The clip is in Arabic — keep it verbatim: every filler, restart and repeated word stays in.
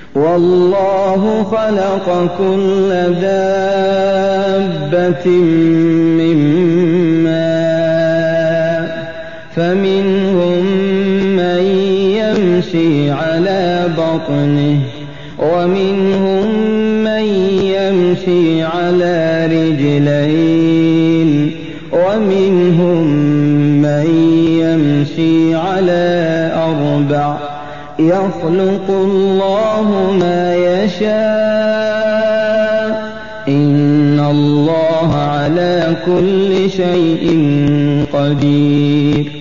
والله خلق كل دابة من ماء فمنهم من يمشي على بطنه ومنهم من يمشي على رجلين ومنهم من يمشي على أربع يخلق الله ما يشاء إن الله على كل شيء قدير.